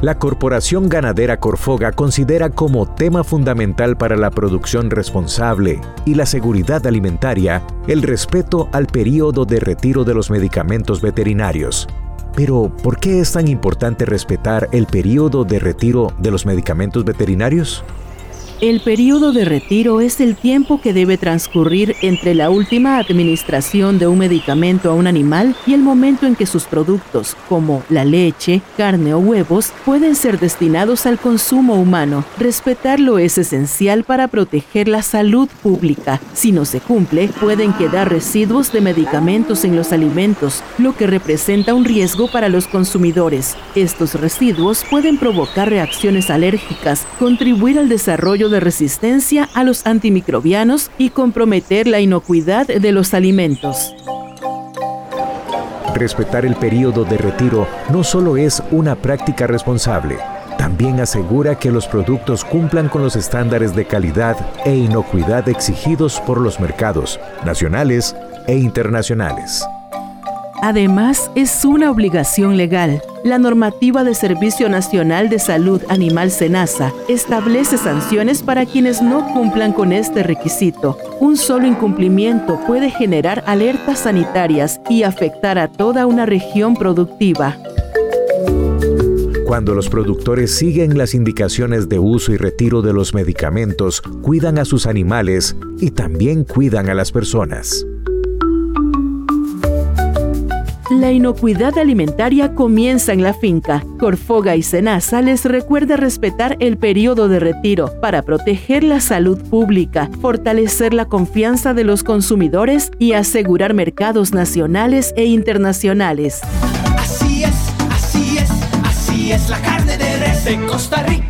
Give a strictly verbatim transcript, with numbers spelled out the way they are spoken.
La Corporación Ganadera Corfoga considera como tema fundamental para la producción responsable y la seguridad alimentaria el respeto al período de retiro de los medicamentos veterinarios. Pero, ¿por qué es tan importante respetar el período de retiro de los medicamentos veterinarios? El período de retiro es el tiempo que debe transcurrir entre la última administración de un medicamento a un animal y el momento en que sus productos, como la leche, carne o huevos, pueden ser destinados al consumo humano. Respetarlo es esencial para proteger la salud pública. Si no se cumple, pueden quedar residuos de medicamentos en los alimentos, lo que representa un riesgo para los consumidores. Estos residuos pueden provocar reacciones alérgicas, contribuir al desarrollo de de resistencia a los antimicrobianos y comprometer la inocuidad de los alimentos. Respetar el período de retiro no solo es una práctica responsable, también asegura que los productos cumplan con los estándares de calidad e inocuidad exigidos por los mercados nacionales e internacionales. Además, es una obligación legal. La normativa de Servicio Nacional de Salud Animal SENASA establece sanciones para quienes no cumplan con este requisito. Un solo incumplimiento puede generar alertas sanitarias y afectar a toda una región productiva. Cuando los productores siguen las indicaciones de uso y retiro de los medicamentos, cuidan a sus animales y también cuidan a las personas. La inocuidad alimentaria comienza en la finca. Corfoga y SENASA les recuerda respetar el periodo de retiro para proteger la salud pública, fortalecer la confianza de los consumidores y asegurar mercados nacionales e internacionales. Así es, así es, así es la carne de res de Costa Rica.